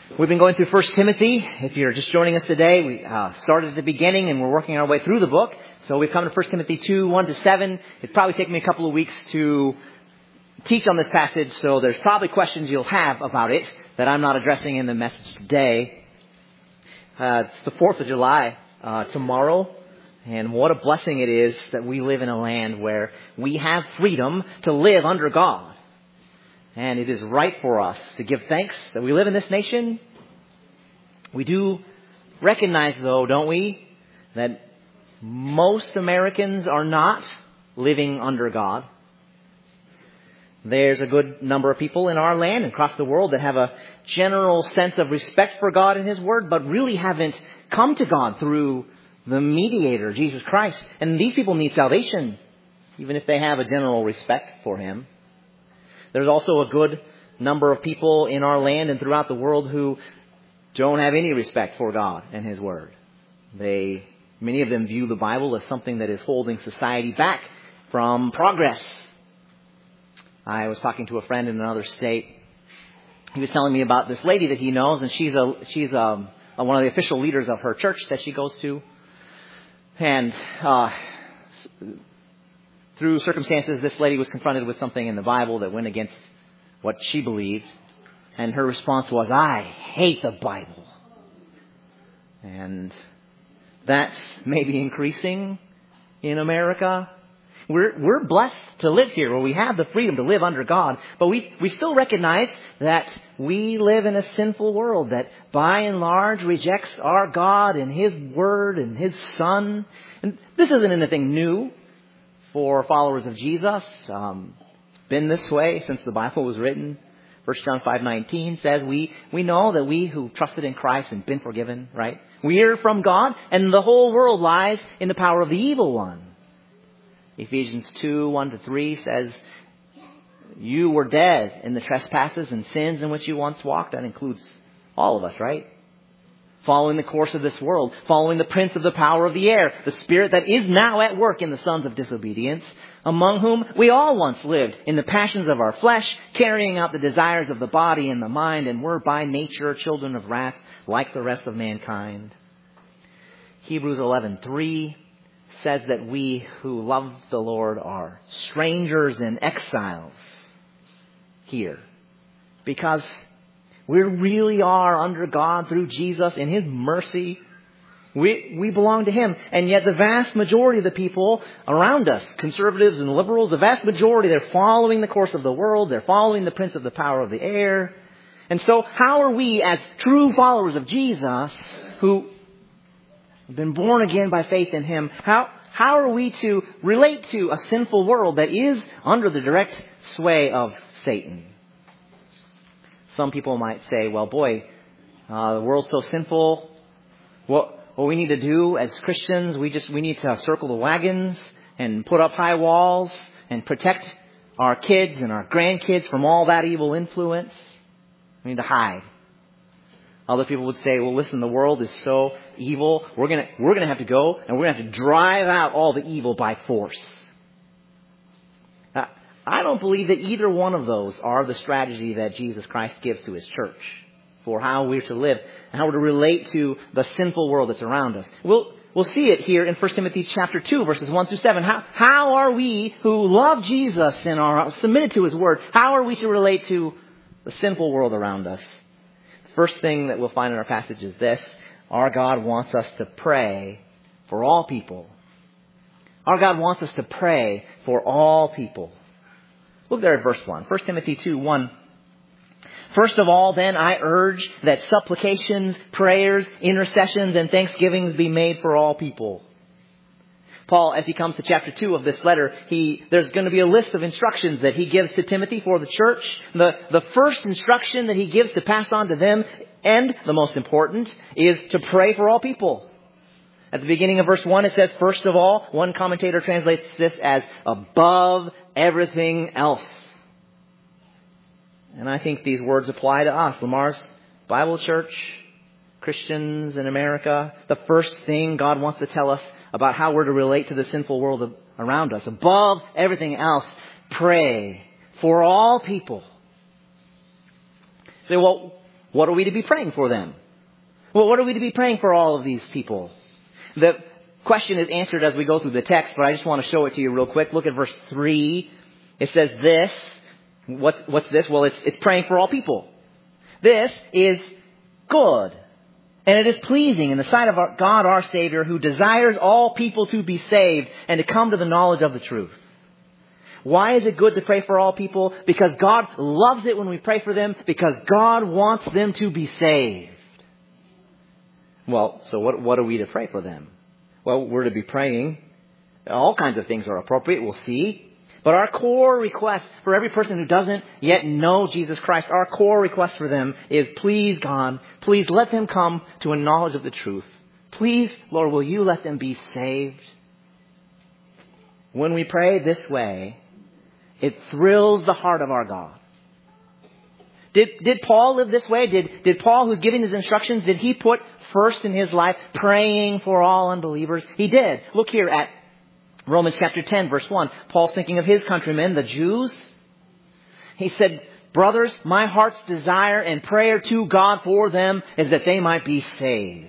We've been going through 1 Timothy. If you're just joining us today, we started at the beginning and we're working our way through the book. So we've come to 1 Timothy 2, 1 to 7. It's probably taken me a couple of weeks to teach on this passage, so there's probably questions you'll have about it that I'm not addressing in the message today. It's the 4th of July tomorrow, and what a blessing it is that we live in a land where we have freedom to live under God. And it is right for us to give thanks that we live in this nation. We do recognize, though, don't we, that most Americans are not living under God. There's a good number of people in our land and across the world that have a general sense of respect for God and His Word, but really haven't come to God through the mediator, Jesus Christ. And these people need salvation, even if they have a general respect for Him. There's also a good number of people in our land and throughout the world who don't have any respect for God and His Word. Many of them view the Bible as something that is holding society back from progress. I was talking to a friend in another state. He was telling me about this lady that he knows, and she's one of the official leaders of her church that she goes to. And through circumstances, this lady was confronted with something in the Bible that went against what she believed. And her response was, "I hate the Bible." And that's maybe increasing in America. We're blessed to live here where we have the freedom to live under God. But we still recognize that we live in a sinful world that by and large rejects our God and His Word and His Son. And this isn't anything new for followers of Jesus. It's been this way since the Bible was written. 1 John 5:19 says we know that we who trusted in Christ and been forgiven, right? We are from God, and the whole world lies in the power of the evil one. Ephesians 2, 1 to 3 says, "You were dead in the trespasses and sins in which you once walked." That includes all of us, right? "Following the course of this world, following the prince of the power of the air, the spirit that is now at work in the sons of disobedience, among whom we all once lived in the passions of our flesh, carrying out the desires of the body and the mind, and were by nature children of wrath like the rest of mankind." Hebrews 11:3 says that we who love the Lord are strangers and exiles here, because we really are under God through Jesus in His mercy. We belong to Him. And yet the vast majority of the people around us, conservatives and liberals, the vast majority, they're following the course of the world. They're following the prince of the power of the air. And so how are we, as true followers of Jesus, who have been born again by faith in Him, how are we to relate to a sinful world that is under the direct sway of Satan? Some people might say, well, boy, the world's so sinful. What we need to do as Christians, we need to circle the wagons and put up high walls and protect our kids and our grandkids from all that evil influence. We need to hide. Other people would say, well, listen, the world is so evil. We're gonna have to go and we're gonna have to drive out all the evil by force. Now, I don't believe that either one of those are the strategy that Jesus Christ gives to His church for how we're to live and how we're to relate to the sinful world that's around us. We'll see it here in 1 Timothy chapter 2, verses 1 through 7. How are we who love Jesus and are submitted to His Word, how are we to relate to the sinful world around us? First thing that we'll find in our passage is this: our God wants us to pray for all people. Our God wants us to pray for all people. Look there at verse 1. 1 Timothy 2:1. "First of all, then, I urge that supplications, prayers, intercessions, and thanksgivings be made for all people." Paul, as he comes to chapter 2 of this letter, there's going to be a list of instructions that he gives to Timothy for the church. The first instruction that he gives to pass on to them, and the most important, is to pray for all people. At the beginning of verse 1, it says, "First of all," one commentator translates this as above everything else. And I think these words apply to us, Lamar's Bible Church, Christians in America. The first thing God wants to tell us about how we're to relate to the sinful world around us, above everything else, pray for all people. Say, well, what are we to be praying for them? Well, what are we to be praying for all of these people? The question is answered as we go through the text, but I just want to show it to you real quick. Look at verse 3. It says this. What's this? Well, it's praying for all people. This is good. And it is pleasing in the sight of our God, our Savior, who desires all people to be saved and to come to the knowledge of the truth. Why is it good to pray for all people? Because God loves it when we pray for them, because God wants them to be saved. Well, so what are we to pray for them? Well, we're to be praying. All kinds of things are appropriate, we'll see. But our core request for every person who doesn't yet know Jesus Christ, our core request for them is, please, God, please let them come to a knowledge of the truth. Please, Lord, will you let them be saved? When we pray this way, it thrills the heart of our God. Did Paul live this way? Did Paul, who's giving his instructions, did he put first in his life praying for all unbelievers? He did. Look here at Romans chapter 10, verse 1. Paul's thinking of his countrymen, the Jews. He said, brothers, my heart's desire and prayer to God for them is that they might be saved.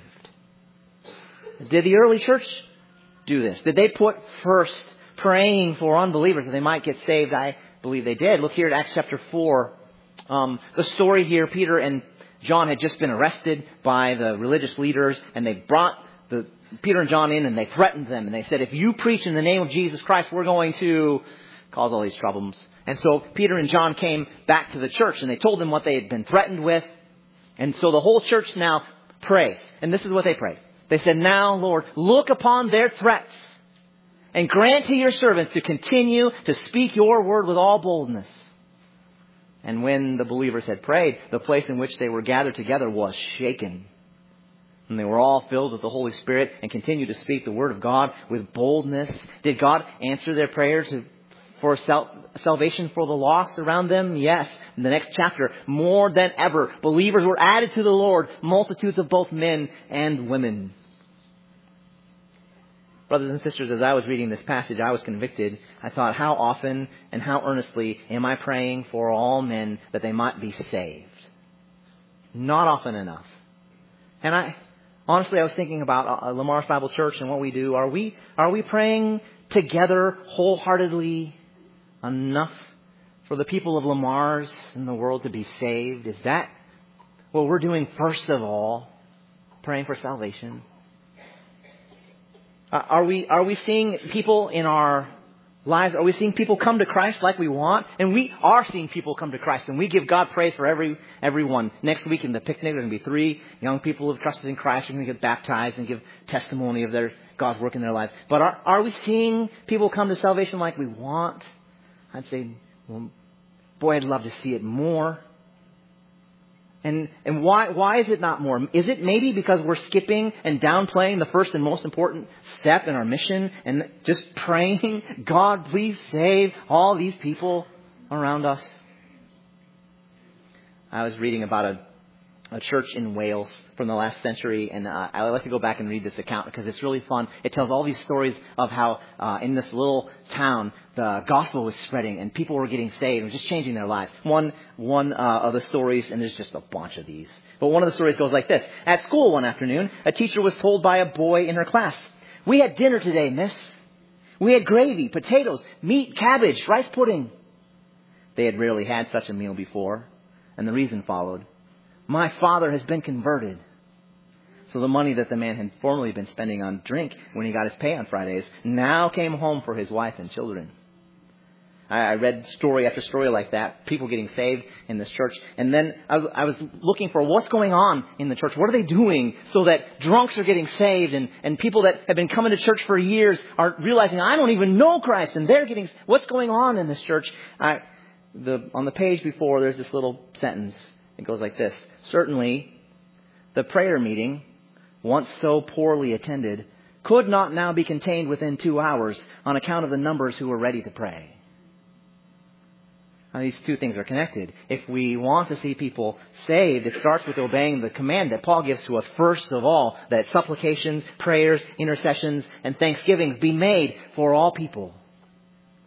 Did the early church do this? Did they put first praying for unbelievers that they might get saved? I believe they did. Look here at Acts chapter 4. The story here, Peter and John had just been arrested by the religious leaders, and they brought Peter and John in and they threatened them. And they said, if you preach in the name of Jesus Christ, we're going to cause all these troubles. And so Peter and John came back to the church and they told them what they had been threatened with. And so the whole church now prays. And this is what they prayed. They said, now, Lord, look upon their threats and grant to your servants to continue to speak your word with all boldness. And when the believers had prayed, the place in which they were gathered together was shaken. And they were all filled with the Holy Spirit and continued to speak the word of God with boldness. Did God answer their prayers for salvation for the lost around them? Yes. In the next chapter, more than ever, believers were added to the Lord, multitudes of both men and women. Brothers and sisters, as I was reading this passage, I was convicted. I thought, how often and how earnestly am I praying for all men that they might be saved? Not often enough. And honestly, I was thinking about Lamar's Bible Church and what we do. Are we praying together wholeheartedly enough for the people of Lamar's and the world to be saved? Is that what we're doing first of all? Praying for salvation? Are we seeing people in our lives? Are we seeing people come to Christ like we want? And we are seeing people come to Christ, and we give God praise for everyone. Next week in the picnic, there are going to be 3 young people who have trusted in Christ. They're going to get baptized and give testimony of God's work in their lives. But are we seeing people come to salvation like we want? I'd say, well, boy, I'd love to see it more. And why is it not more? Is it maybe because we're skipping and downplaying the first and most important step in our mission and just praying, God, please save all these people around us? I was reading about a church in Wales from the last century, and I like to go back and read this account because it's really fun. It tells all these stories of how in this little town the gospel was spreading and people were getting saved and just changing their lives. One of the stories, and there's just a bunch of these, but one of the stories goes like this. At school one afternoon, a teacher was told by a boy in her class, "We had dinner today, miss. We had gravy, potatoes, meat, cabbage, rice pudding." They had rarely had such a meal before, and the reason followed. "My father has been converted." So the money that the man had formerly been spending on drink when he got his pay on Fridays now came home for his wife and children. I read story after story like that, people getting saved in this church. And then I was looking for what's going on in the church. What are they doing so that drunks are getting saved and people that have been coming to church for years are realizing, I don't even know Christ, and they're getting, what's going on in this church? On the page before, there's this little sentence. It goes like this. Certainly, the prayer meeting, once so poorly attended, could not now be contained within 2 hours on account of the numbers who were ready to pray. Now, these two things are connected. If we want to see people saved, it starts with obeying the command that Paul gives to us first of all, that supplications, prayers, intercessions, and thanksgivings be made for all people.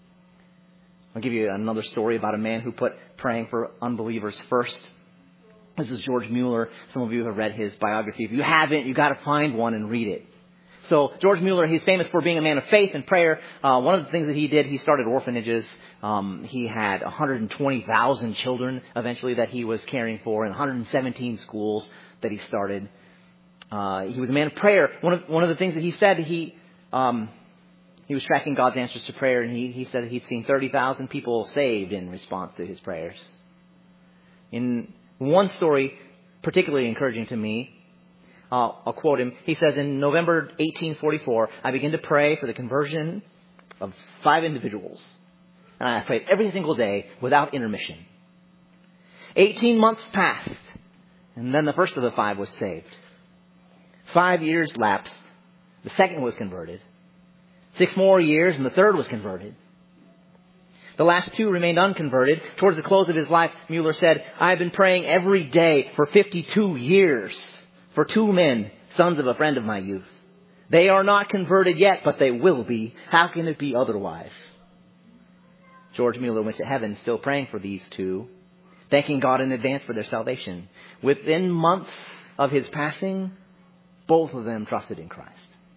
I'll give you another story about a man who put praying for unbelievers first. This is George Mueller. Some of you have read his biography. If you haven't, you've got to find one and read it. So George Mueller, he's famous for being a man of faith and prayer. One of the things that he did, he started orphanages. He had 120,000 children eventually that he was caring for, and 117 schools that he started. He was a man of prayer. One of the things that he said, he was tracking God's answers to prayer, and he said that he'd seen 30,000 people saved in response to his prayers. In one story, particularly encouraging to me, I'll quote him. He says, in November 1844, I began to pray for the conversion of 5 individuals. And I prayed every single day without intermission. 18 months passed, and then the first of the 5 was saved. 5 years lapsed. The second was converted. 6 more years, and the third was converted. The last 2 remained unconverted. Towards the close of his life, Mueller said, I have been praying every day for 52 years for 2 men, sons of a friend of my youth. They are not converted yet, but they will be. How can it be otherwise? George Mueller went to heaven still praying for these 2, thanking God in advance for their salvation. Within months of his passing, both of them trusted in Christ.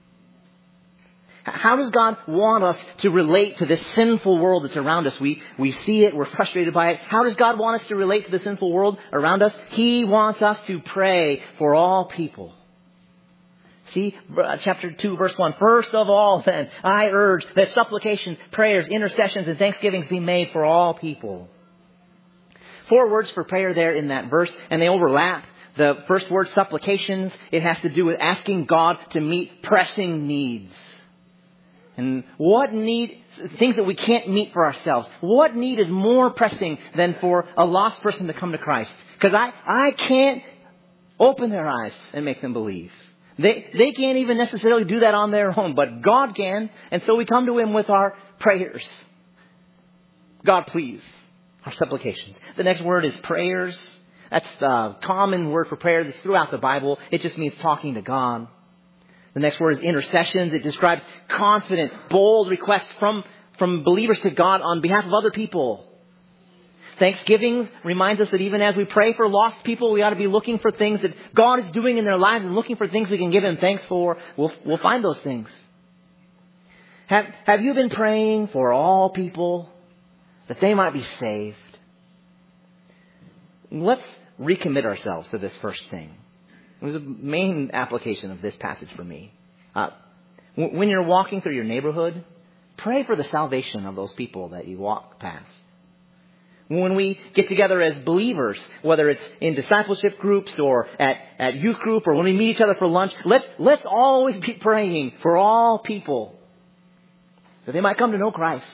How does God want us to relate to this sinful world that's around us? We see it. We're frustrated by it. How does God want us to relate to the sinful world around us? He wants us to pray for all people. See, chapter 2, verse 1. First of all, then, I urge that supplications, prayers, intercessions, and thanksgivings be made for all people. 4 words for prayer there in that verse, and they overlap. The first word, supplications, it has to do with asking God to meet pressing needs. And what need, things that we can't meet for ourselves, what need is more pressing than for a lost person to come to Christ? Because I can't open their eyes and make them believe. They can't even necessarily do that on their own, but God can. And so we come to Him with our prayers. God, please. Our supplications. The next word is prayers. That's the common word for prayer that's throughout the Bible. It just means talking to God. The next word is intercessions. It describes confident, bold requests from believers to God on behalf of other people. Thanksgivings reminds us that even as we pray for lost people, we ought to be looking for things that God is doing in their lives and looking for things we can give Him thanks for. We'll find those things. Have you been praying for all people that they might be saved? Let's recommit ourselves to this first thing. It was a main application of this passage for me. When you're walking through your neighborhood, pray for the salvation of those people that you walk past. When we get together as believers, whether it's in discipleship groups or at youth group or when we meet each other for lunch, let's always be praying for all people that they might come to know Christ.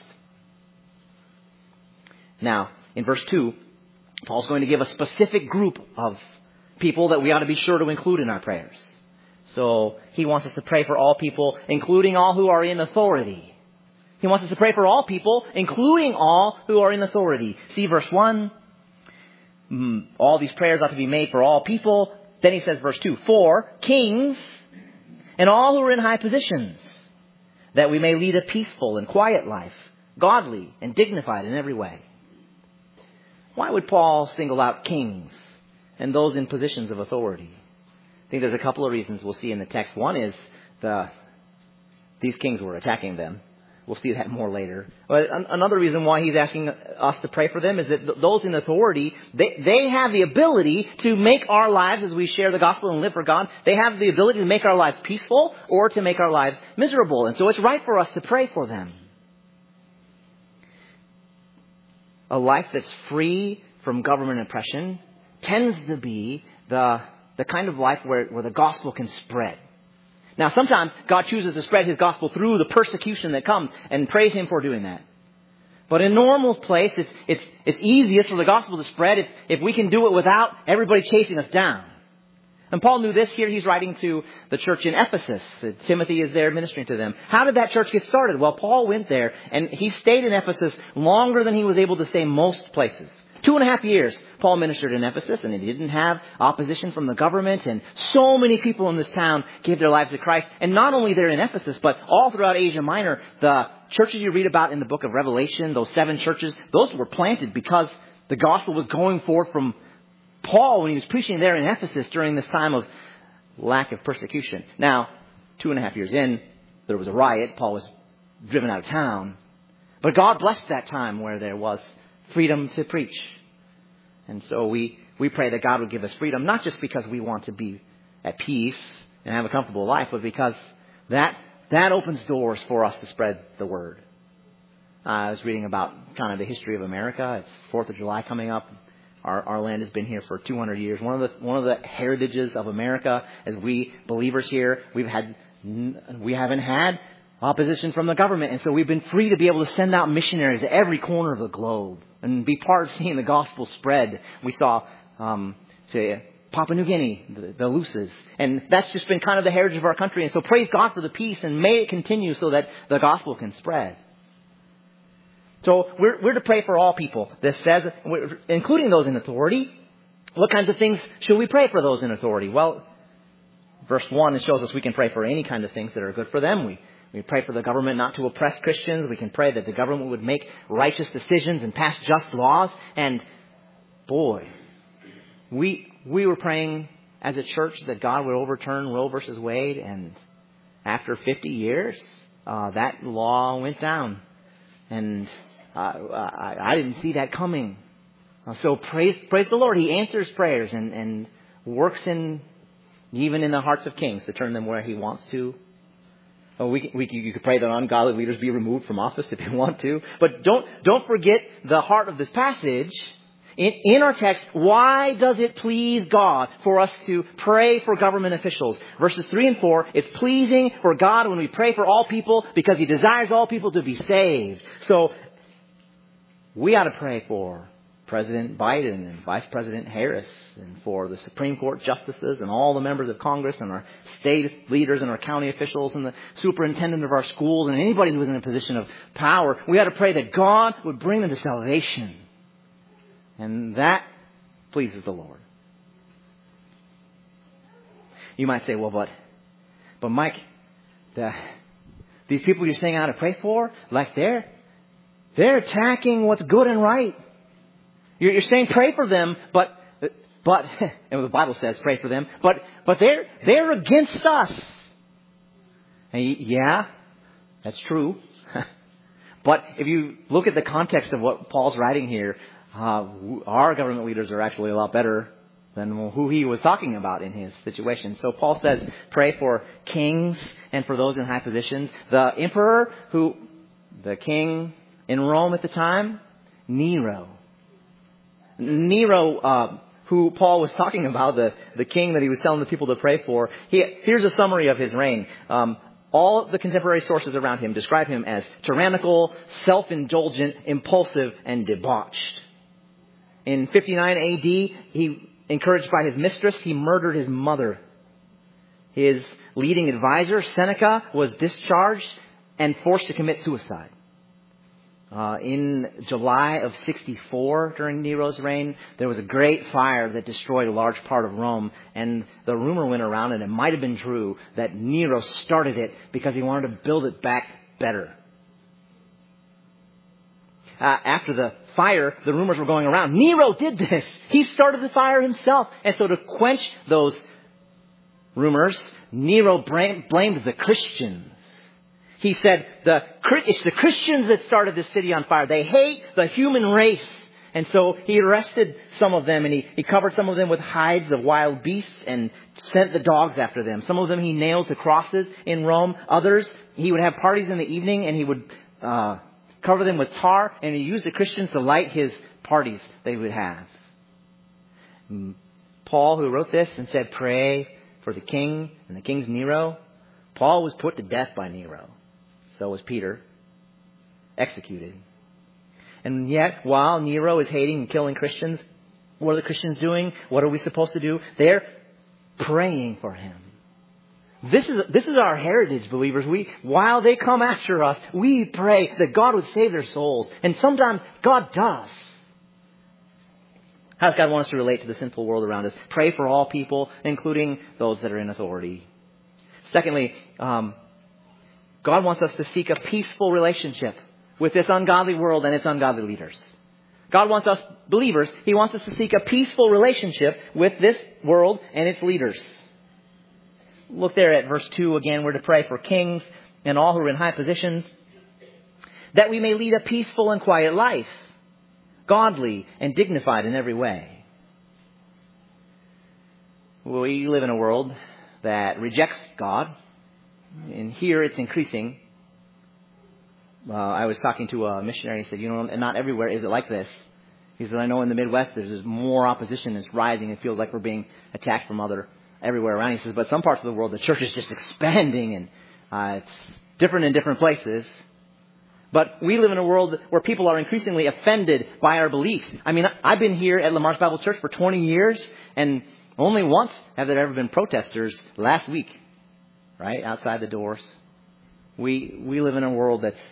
Now, in verse 2, Paul's going to give a specific group of people that we ought to be sure to include in our prayers. So he wants us to pray for all people, including all who are in authority. He wants us to pray for all people, including all who are in authority. See verse 1. All these prayers ought to be made for all people. Then he says, verse 2, for kings and all who are in high positions, that we may lead a peaceful and quiet life, godly and dignified in every way. Why would Paul single out kings and those in positions of authority? I think there's a couple of reasons we'll see in the text. One is these kings were attacking them. We'll see that more later. But another reason why he's asking us to pray for them is that those in authority, they have the ability to make our lives, as we share the gospel and live for God, they have the ability to make our lives peaceful or to make our lives miserable. And so it's right for us to pray for them. A life that's free from government oppression tends to be the kind of life where the gospel can spread. Now, sometimes God chooses to spread His gospel through the persecution that comes, and praise Him for doing that. But in normal place, it's easiest for the gospel to spread if we can do it without everybody chasing us down. And Paul knew this. Here he's writing to the church in Ephesus. Timothy is there ministering to them. How did that church get started? Well, Paul went there, and he stayed in Ephesus longer than he was able to stay most places. 2.5 years Paul ministered in Ephesus, and he didn't have opposition from the government, and so many people in this town gave their lives to Christ. And not only there in Ephesus, but all throughout Asia Minor, the churches you read about in the book of Revelation, those 7 churches, those were planted because the gospel was going forth from Paul when he was preaching there in Ephesus during this time of lack of persecution. Now, 2.5 years in, there was a riot. Paul was driven out of town. But God blessed that time where there was freedom to preach. And so we pray that God would give us freedom, not just because we want to be at peace and have a comfortable life, but because that opens doors for us to spread the word. I was reading about kind of the history of America. It's 4th of July coming up. Our land has been here for 200 years. One of the heritages of America, as we believers here, we haven't had opposition from the government, and so we've been free to be able to send out missionaries to every corner of the globe and be part of seeing the gospel spread. We saw to Papua New Guinea, the Luces, and that's just been kind of the heritage of our country. And so praise God for the peace, and may it continue so that the gospel can spread. So we're to pray for all people. This says, including those in authority. What kinds of things should we pray for those in authority? Well, verse 1, it shows us we can pray for any kind of things that are good for them. We pray for the government not to oppress Christians. We can pray that the government would make righteous decisions and pass just laws. And boy, we were praying as a church that God would overturn Roe versus Wade. And after 50 years, that law went down. And I didn't see that coming. So praise the Lord. He answers prayers and works even in the hearts of kings to turn them where He wants to. You could pray that ungodly leaders be removed from office if you want to. But don't forget the heart of this passage. In our text, why does it please God for us to pray for government officials? Verses 3 and 4, it's pleasing for God when we pray for all people because He desires all people to be saved. So we ought to pray for President Biden and Vice President Harris and for the Supreme Court justices and all the members of Congress and our state leaders and our county officials and the superintendent of our schools and anybody who is in a position of power. We ought to pray that God would bring them to salvation. And that pleases the Lord. You might say, well, but Mike, these people you're saying I ought to pray for, like they're attacking what's good and right. You're saying pray for them, but and the Bible says pray for them, but they're against us. And yeah, that's true. But if you look at the context of what Paul's writing here, our government leaders are actually a lot better than who he was talking about in his situation. So Paul says, pray for kings and for those in high positions. The emperor, the king in Rome at the time, Nero, who Paul was talking about, the king that he was telling the people to pray for. Here's a summary of his reign. All the contemporary sources around him describe him as tyrannical, self-indulgent, impulsive, and debauched. In 59 AD, he, encouraged by his mistress, he murdered his mother. His leading advisor, Seneca, was discharged and forced to commit suicide. In July of 64, during Nero's reign, there was a great fire that destroyed a large part of Rome. And the rumor went around, and it might have been true, that Nero started it because he wanted to build it back better. After the fire, the rumors were going around, Nero did this. He started the fire himself. And so to quench those rumors, Nero blamed the Christians. He said, it's the Christians that started this city on fire. They hate the human race. And so he arrested some of them, and he covered some of them with hides of wild beasts and sent the dogs after them. Some of them he nailed to crosses in Rome. Others, he would have parties in the evening, and he would cover them with tar, and he used the Christians to light his parties they would have. Paul, who wrote this and said, pray for the king, and the king's Nero, Paul was put to death by Nero. So was Peter, executed. And yet, while Nero is hating and killing Christians, what are the Christians doing? What are we supposed to do? They're praying for him. This is our heritage, believers. While they come after us, we pray that God would save their souls. And sometimes God does. How does God want us to relate to the sinful world around us? Pray for all people, including those that are in authority. Secondly, God wants us to seek a peaceful relationship with this ungodly world and its ungodly leaders. God wants us believers, He wants us to seek a peaceful relationship with this world and its leaders. Look there at verse 2 again. We're to pray for kings and all who are in high positions, that we may lead a peaceful and quiet life, godly and dignified in every way. We live in a world that rejects God, and here it's increasing. I was talking to a missionary. He said, not everywhere is it like this. He said, I know in the Midwest there's more opposition is rising. It feels like we're being attacked from everywhere around. He says, but some parts of the world, the church is just expanding, and it's different in different places. But we live in a world where people are increasingly offended by our beliefs. I mean, I've been here at Lamarche Bible Church for 20 years, and only once have there ever been protesters last week, right, outside the doors. We live in a world that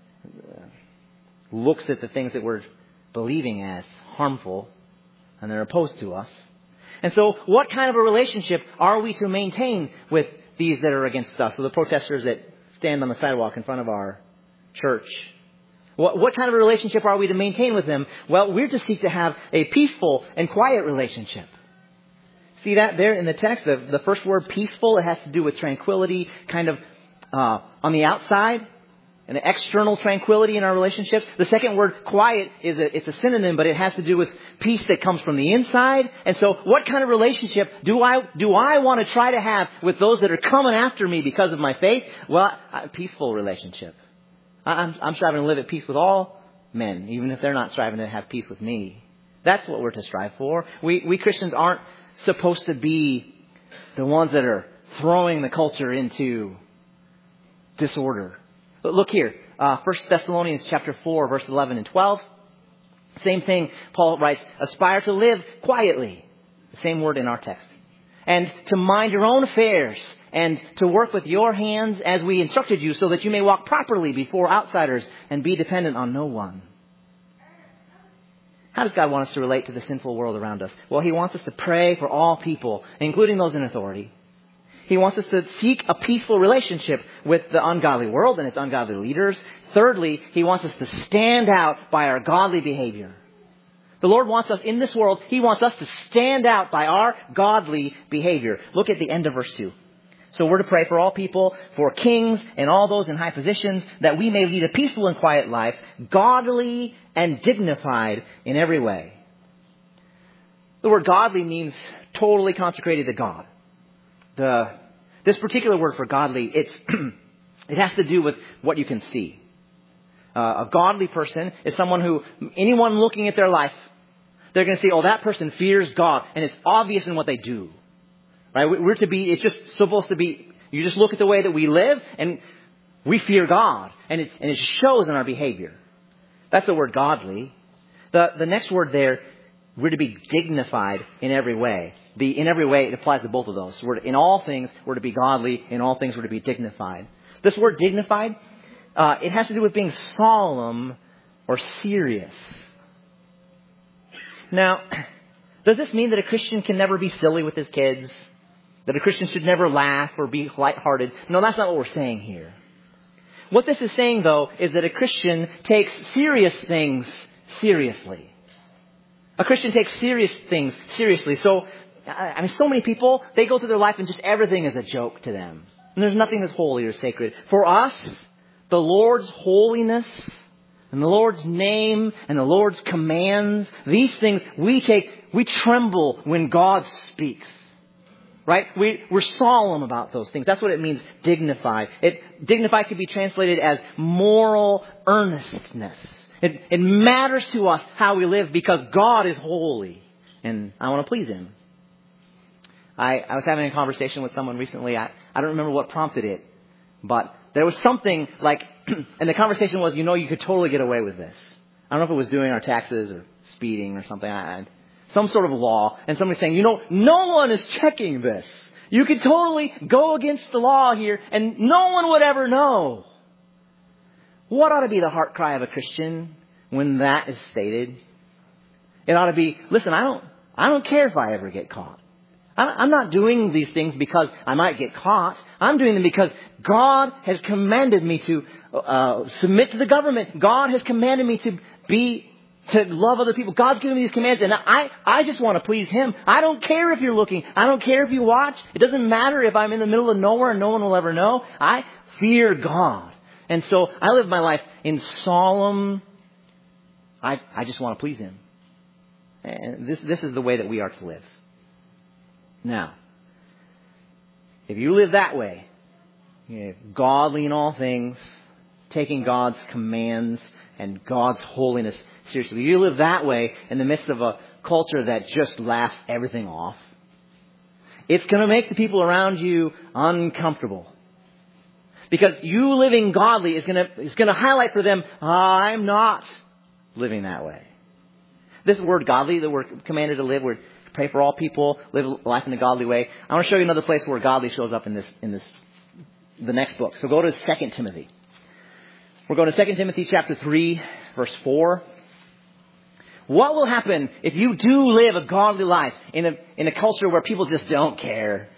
looks at the things that we're believing as harmful, and they're opposed to us. And so what kind of a relationship are we to maintain with these that are against us, so the protesters that stand on the sidewalk in front of our church? What kind of a relationship are we to maintain with them? Well, we're to seek to have a peaceful and quiet relationship. See that there in the text? The first word, peaceful, it has to do with tranquility, kind of on the outside, and the external tranquility in our relationships. The second word, quiet, it's a synonym, but it has to do with peace that comes from the inside. And so what kind of relationship do I want to try to have with those that are coming after me because of my faith? Well, a peaceful relationship. I'm striving to live at peace with all men, even if they're not striving to have peace with me. That's what we're to strive for. We Christians aren't supposed to be the ones that are throwing the culture into disorder. But look here, 1 Thessalonians chapter 4, verse 11 and 12. Same thing, Paul writes, aspire to live quietly. The same word in our text. And to mind your own affairs, and to work with your hands as we instructed you, so that you may walk properly before outsiders and be dependent on no one. How does God want us to relate to the sinful world around us? Well, He wants us to pray for all people, including those in authority. He wants us to seek a peaceful relationship with the ungodly world and its ungodly leaders. Thirdly, He wants us to stand out by our godly behavior. The Lord wants us in this world, He wants us to stand out by our godly behavior. Look at the end of verse 2. So we're to pray for all people, for kings and all those in high positions, that we may lead a peaceful and quiet life, godly and dignified in every way. The word godly means totally consecrated to God. This particular word for godly, it has to do with what you can see. A godly person is someone who, anyone looking at their life, they're going to say, oh, that person fears God. And it's obvious in what they do. Right? It's just supposed to be, you just look at the way that we live and we fear God. And it shows in our behavior. That's the word godly. The next word there, we're to be dignified in every way. In every way, it applies to both of those. In all things, we're to be godly. In all things, we're to be dignified. This word dignified, it has to do with being solemn or serious. Now, does this mean that a Christian can never be silly with his kids? That a Christian should never laugh or be lighthearted? No, that's not what we're saying here. What this is saying, though, is that a Christian takes serious things seriously. A Christian takes serious things seriously. So many people, they go through their life and just everything is a joke to them. And there's nothing that's holy or sacred. For us, the Lord's holiness and the Lord's name and the Lord's commands, these things we tremble when God speaks. Right? We're solemn about those things. That's what it means, dignified. Dignified could be translated as moral earnestness. It matters to us how we live because God is holy. And I want to please Him. I was having a conversation with someone recently. I don't remember what prompted it. But there was something like, and the conversation was, you could totally get away with this. I don't know if it was doing our taxes or speeding or something. Some sort of law. And somebody saying, no one is checking this. You could totally go against the law here and no one would ever know. What ought to be the heart cry of a Christian when that is stated? It ought to be, listen, I don't care if I ever get caught. I'm not doing these things because I might get caught. I'm doing them because God has commanded me to submit to the government. God has commanded me to be to love other people. God's given me these commands, and I just want to please Him. I don't care if you're looking. I don't care if you watch. It doesn't matter if I'm in the middle of nowhere and no one will ever know. I fear God. And so I live my life in solemn, I just want to please Him. And this is the way that we are to live. Now, if you live that way, godly in all things, taking God's commands and God's holiness seriously, you live that way in the midst of a culture that just laughs everything off, it's going to make the people around you uncomfortable. Because you living godly is going to highlight for them, I'm not living that way. This word godly that we're commanded to live, we're to pray for all people, live life in a godly way. I want to show you another place where godly shows up in the next book. So go to 2 Timothy. We're going to 2 Timothy chapter 3, verse 4. What will happen if you do live a godly life in a culture where people just don't care?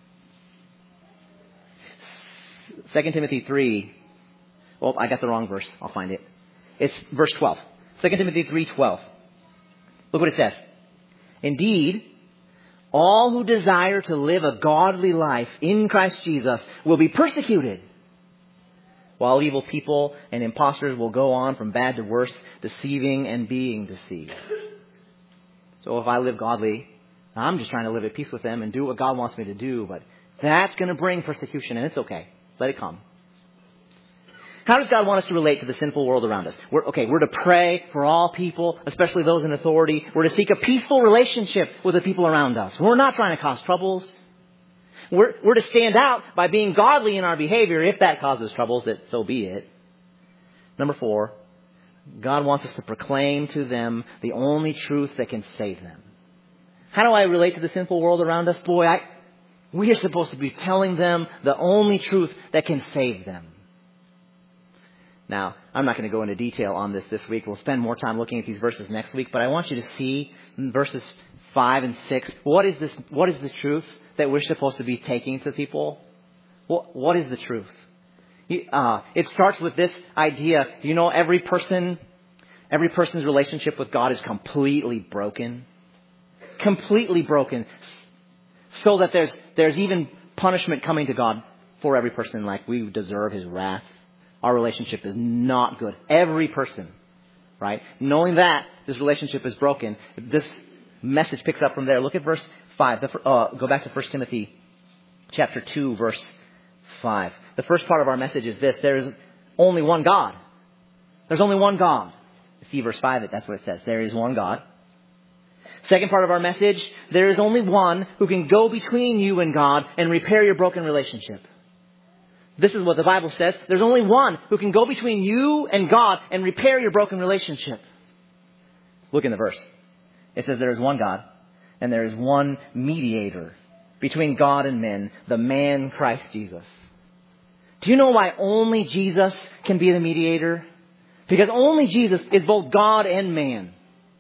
2 Timothy 3. Oh, I got the wrong verse. I'll find it. It's verse 12. 2 Timothy 3:12. Look what it says. Indeed, all who desire to live a godly life in Christ Jesus will be persecuted, while evil people and impostors will go on from bad to worse, deceiving and being deceived. So if I live godly, I'm just trying to live at peace with them and do what God wants me to do, but that's going to bring persecution, and it's okay. Let it come. How does God want us to relate to the sinful world around us? We're to pray for all people, especially those in authority. We're to seek a peaceful relationship with the people around us. We're not trying to cause troubles. We're to stand out by being godly in our behavior. If that causes troubles, so be it. Number 4, God wants us to proclaim to them the only truth that can save them. How do I relate to the sinful world around us? We are supposed to be telling them the only truth that can save them. Now, I'm not going to go into detail on this week. We'll spend more time looking at these verses next week. But I want you to see in verses 5 and 6, what is the truth that we're supposed to be taking to people? What is the truth? It starts with this idea. Every person's relationship with God is completely broken. Completely broken. So that there's even punishment coming to God for every person, like we deserve His wrath. Our relationship is not good. Every person, right? Knowing that this relationship is broken, this message picks up from there. Look at verse 5. Go back to 1 Timothy chapter 2, verse 5. The first part of our message is this. There is only one God. There's only one God. See verse 5, that's what it says. There is one God. Second part of our message, there is only one who can go between you and God and repair your broken relationship. This is what the Bible says. There's only one who can go between you and God and repair your broken relationship. Look in the verse. It says there is one God and there is one mediator between God and men, the man Christ Jesus. Do you know why only Jesus can be the mediator? Because only Jesus is both God and man.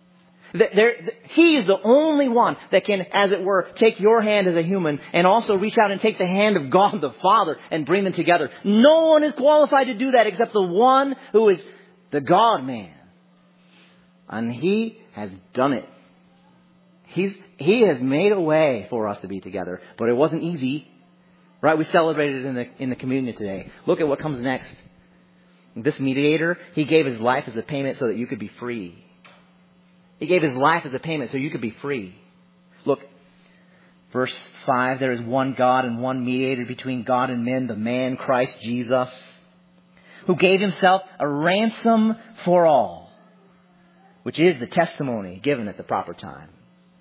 He is the only one that can, as it were, take your hand as a human and also reach out and take the hand of God the Father and bring them together. No one is qualified to do that except the one who is the God-man. And He has done it. He has made a way for us to be together, but it wasn't easy. Right? We celebrated in the communion today. Look at what comes next. This mediator, He gave His life as a payment so that you could be free. He gave His life as a payment so you could be free. Look, verse 5, there is one God and one mediator between God and men, the man Christ Jesus, who gave Himself a ransom for all, which is the testimony given at the proper time.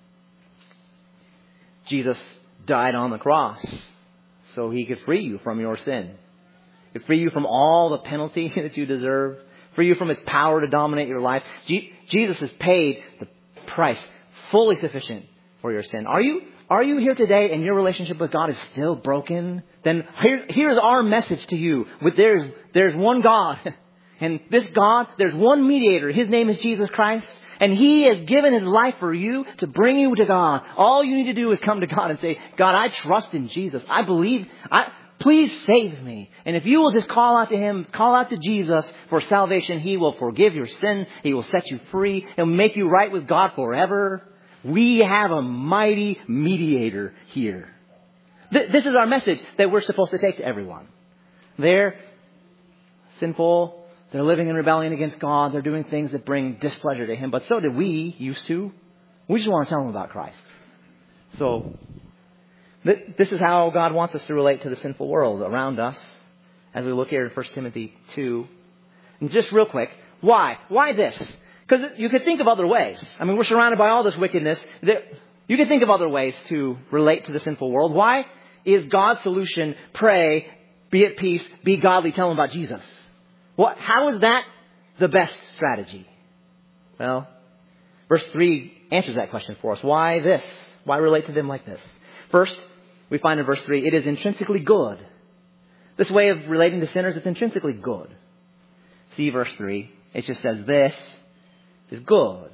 Jesus died on the cross so He could free you from your sin. He could free you from all the penalty that you deserve. Free you from its power to dominate your life. Jesus has paid the price fully sufficient for your sin. Are you here today and your relationship with God is still broken? Then here's our message to you. There's one God. And this God, there's one mediator. His name is Jesus Christ. And He has given His life for you to bring you to God. All you need to do is come to God and say, God, I trust in Jesus. I believe. please save me. And if you will just call out to Him, call out to Jesus for salvation, He will forgive your sin. He will set you free. He'll make you right with God forever. We have a mighty mediator here. This is our message that we're supposed to take to everyone. They're sinful. They're living in rebellion against God. They're doing things that bring displeasure to Him. But so did we used to. We just want to tell them about Christ. So this is how God wants us to relate to the sinful world around us as we look here in 1 Timothy 2. And just real quick, why? Why this? Because you could think of other ways. I mean, we're surrounded by all this wickedness. You could think of other ways to relate to the sinful world. Why is God's solution pray, be at peace, be godly, tell them about Jesus? How is that the best strategy? Well, verse 3 answers that question for us. Why this? Why relate to them like this? First, we find in verse 3, it is intrinsically good. This way of relating to sinners is intrinsically good. See verse 3. It just says this is good.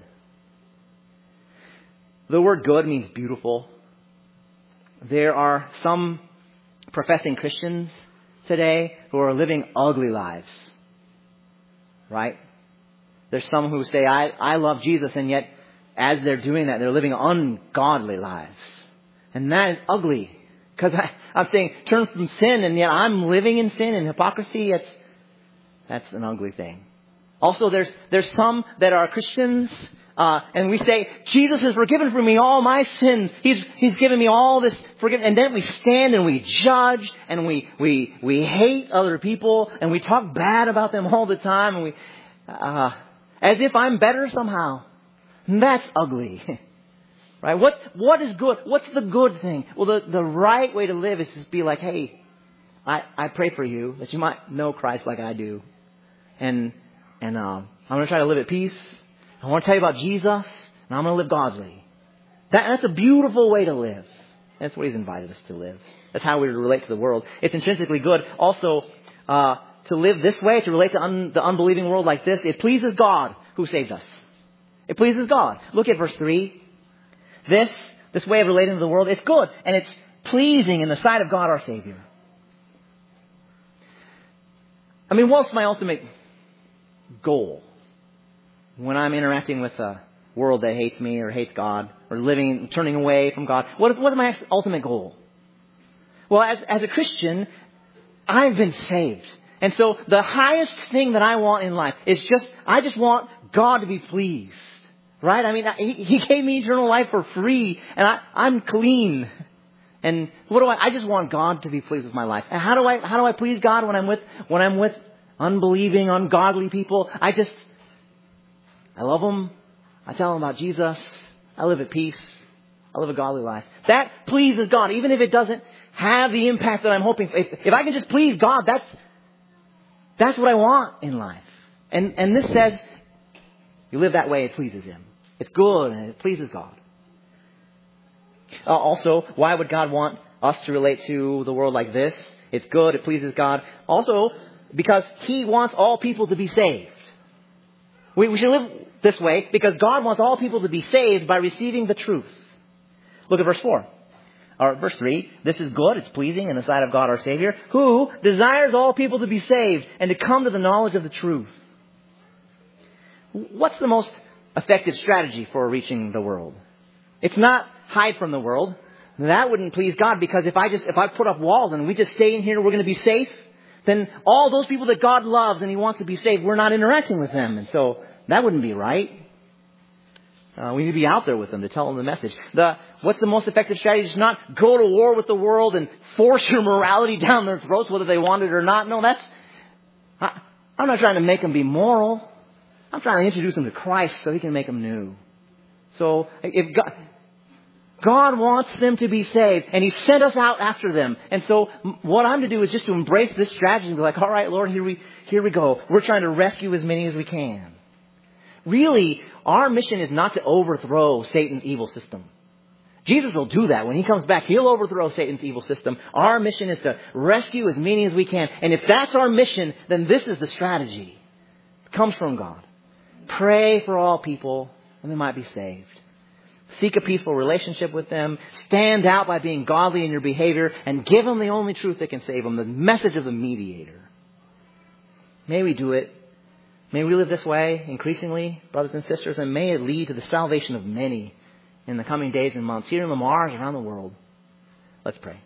The word good means beautiful. There are some professing Christians today who are living ugly lives. Right? There's some who say, I love Jesus, and yet as they're doing that, they're living ungodly lives. And that is ugly. Because I'm saying, turn from sin, and yet I'm living in sin and hypocrisy. That's an ugly thing. Also, there's some that are Christians, and we say, Jesus has forgiven for me all my sins. He's given me all this forgiveness. And then we stand and we judge, and we hate other people, and we talk bad about them all the time, and as if I'm better somehow. And that's ugly. Right? What is good? What's the good thing? Well, the right way to live is to be like, hey, I pray for you that you might know Christ like I do. And I'm going to try to live at peace. I want to tell you about Jesus, and I'm going to live godly. That's a beautiful way to live. That's what He's invited us to live. That's how we relate to the world. It's intrinsically good. Also, to live this way, to relate to the unbelieving world like this, it pleases God who saved us. It pleases God. Look at verse 3. This way of relating to the world, it's good, and it's pleasing in the sight of God our Savior. I mean, what's my ultimate goal when I'm interacting with a world that hates me or hates God or turning away from God? What is my ultimate goal? Well, as a Christian, I've been saved. And so the highest thing that I want in life is I just want God to be pleased. Right? I mean, He gave me eternal life for free, and I'm clean. And I just want God to be pleased with my life. And how do I please God when I'm with unbelieving, ungodly people? I love them. I tell them about Jesus. I live at peace. I live a godly life. That pleases God, even if it doesn't have the impact that I'm hoping for. If I can just please God, that's what I want in life. And this says, you live that way, it pleases Him. It's good and it pleases God. Also, why would God want us to relate to the world like this? It's good, it pleases God. Also, because He wants all people to be saved. We should live this way because God wants all people to be saved by receiving the truth. Look at verse 4. Or verse 3. This is good, it's pleasing in the sight of God our Savior, who desires all people to be saved and to come to the knowledge of the truth. What's the most effective strategy for reaching the world? It's not hide from the world. That wouldn't please God, because if I put up walls and we just stay in here and we're going to be safe, then all those people that God loves and He wants to be saved, we're not interacting with them. And so that wouldn't be right. We need to be out there with them to tell them the message. What's the most effective strategy? Is not go to war with the world and force your morality down their throats whether they want it or not. No, I'm not trying to make them be moral. I'm trying to introduce them to Christ so He can make them new. So if God wants them to be saved, and He sent us out after them. And so what I'm to do is just to embrace this strategy and be like, all right, Lord, here we go. We're trying to rescue as many as we can. Really, our mission is not to overthrow Satan's evil system. Jesus will do that. When He comes back, He'll overthrow Satan's evil system. Our mission is to rescue as many as we can. And if that's our mission, then this is the strategy. It comes from God. Pray for all people, and they might be saved. Seek a peaceful relationship with them. Stand out by being godly in your behavior and give them the only truth that can save them, the message of the mediator. May we do it. May we live this way increasingly, brothers and sisters, and may it lead to the salvation of many in the coming days and months here in Lamar and around the world. Let's pray.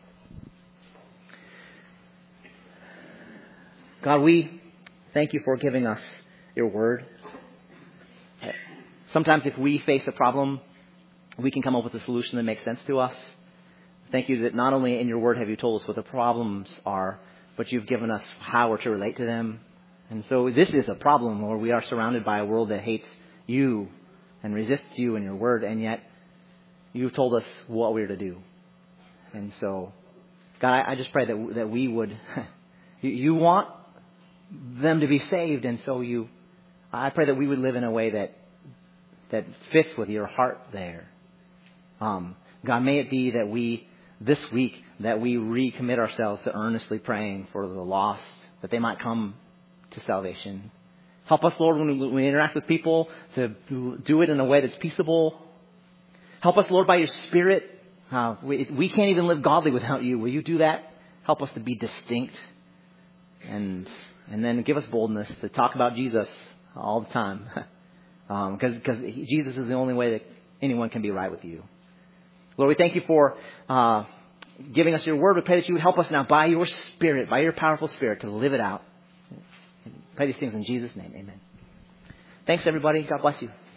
God, we thank you for giving us your word. Sometimes if we face a problem, we can come up with a solution that makes sense to us. Thank you that not only in your word have you told us what the problems are, but you've given us how we're to relate to them. And so this is a problem where we are surrounded by a world that hates you and resists you and your word, and yet you've told us what we're to do. And so, God, I just pray that we would, you want them to be saved, and so I pray that we would live in a way that fits with your heart there. God, may it be that this week, that we recommit ourselves to earnestly praying for the lost, that they might come to salvation. Help us, Lord, when we interact with people, to do it in a way that's peaceable. Help us, Lord, by your Spirit. We can't even live godly without you. Will you do that? Help us to be distinct. And then give us boldness to talk about Jesus all the time. Because Jesus is the only way that anyone can be right with you. Lord, we thank you for giving us your word. We pray that you would help us now by your Spirit, by your powerful Spirit, to live it out. Pray these things in Jesus' name. Amen. Thanks, everybody. God bless you.